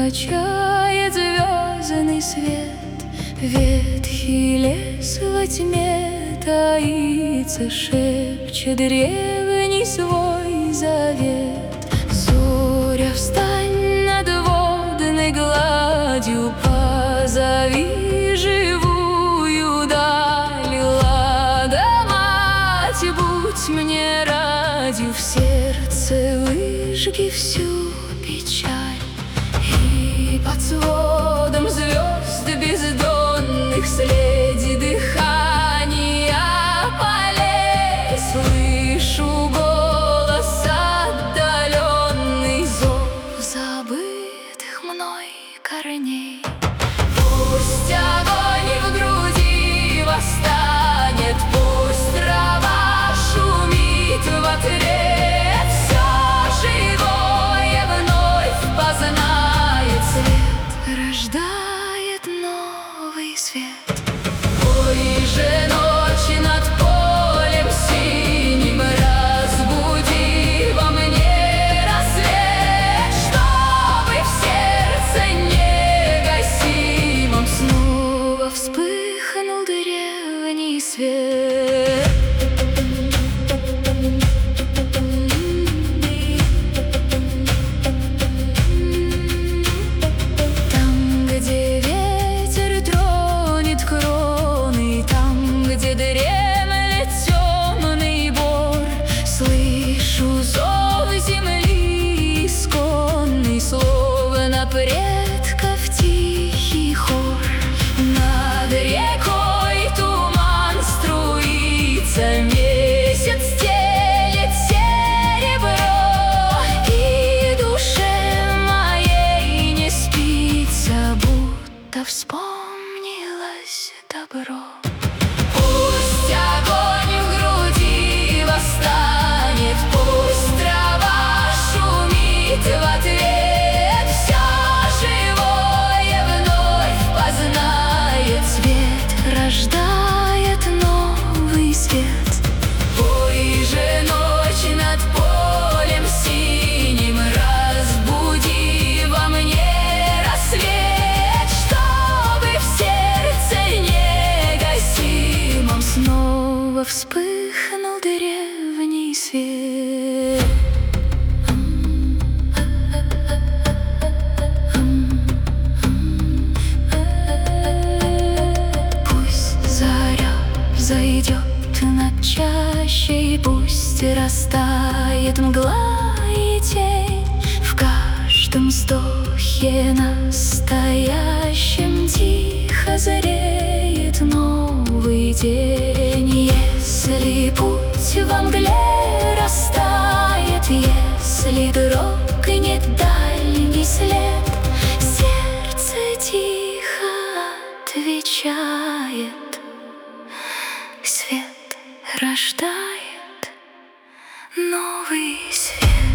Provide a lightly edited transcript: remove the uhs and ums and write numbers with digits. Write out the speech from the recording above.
качает звездный свет. Ветхий лес во тьме таится, шепчет древний свой завет. Зоря, встань над водной гладью, позови живую даль. Лада, мать, будь мне радью, в сердце выжги всю печаль. И под сводом звезд бездонных следи дыхания полей. Слышу голос отдаленный, зов забытых мной корней. Пусть огонь в груди восстанет, пусть трава шумит в ответ. Все живое вновь познает свет, рождает новый свет. Ой же ночи над полем синим, разбуди во мне рассвет, чтобы в сердце негасимом снова вспыхнул древний свет. Там, где ветер тронет кроны, там, где дремлет темный бор, слышу зов земли исконный, словно предков тихий хор. Над рекой туман струится, месяц стелет серебро, и душе моей не спится, будто вспомнилось добро. Пусть огонь в груди восстанет, пусть трава шумит в ответ. Все живое вновь познает свет, рождает новый свет. Ой же ночь над полем синим, разбуди во мне рассвет, чтобы в сердце негасимом снова вспыхнул древний свет. Пусть заря взойдет над чащей, пусть растает мгла и тень. В каждом вздохе настоящем тихо зреет новый день. Если путь во мгле растает, если дрогнет дальний след, сердце тихо отвечает: свет рождает новый свет.